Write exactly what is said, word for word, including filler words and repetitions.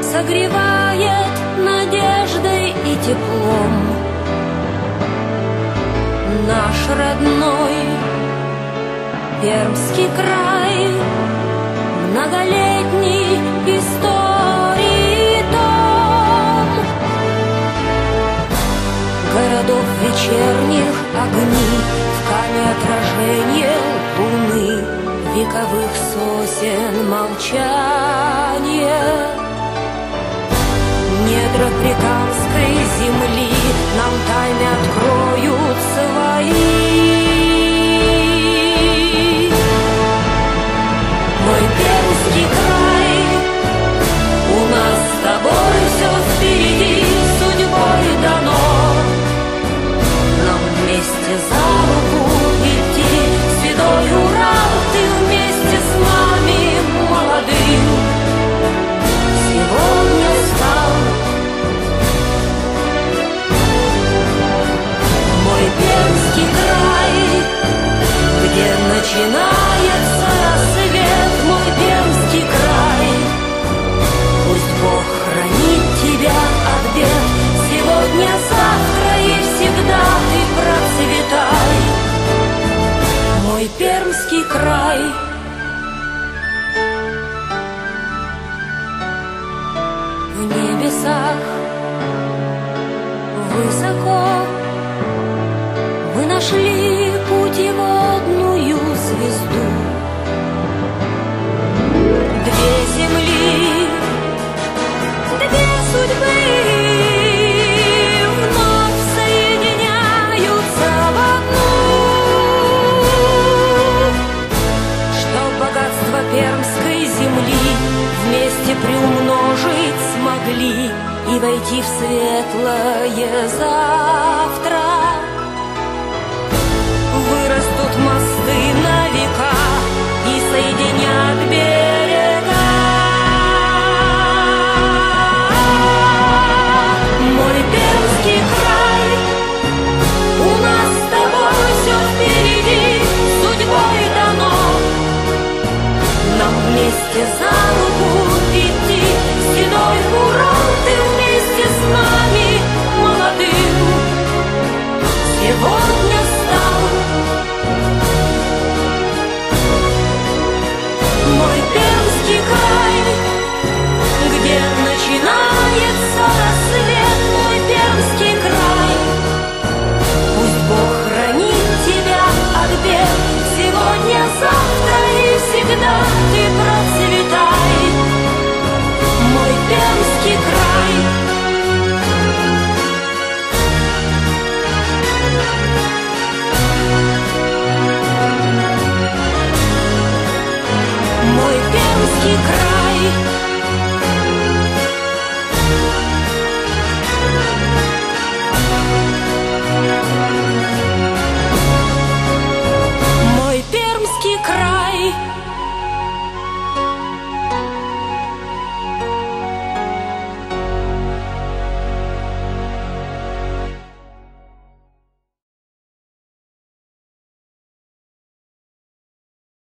согревает надеждой и теплом. Наш родной Пермский край, многолетний истории том. Городов вечерних огни, в каме отражение луны, вековых сосен молчание. Недра Прикамской земли нам тайны откроют свои. Мой Пермский край, у нас с тобой все впереди, судьбой дано. Нам вместе за руку идти, седой Урал, ты вместе с нами молодым сегодня стал. Мой Пермский край, где начинается рассвет, мой Пермский край, пусть Бог хранит тебя от бед, сегодня, завтра и всегда ты процветай, мой Пермский край. В небесах высоко мы нашли путеводную звезду. Две земли, две судьбы вновь соединяются в одну. Чтоб богатство пермской земли вместе приумножить смогли и войти в светлое завтра.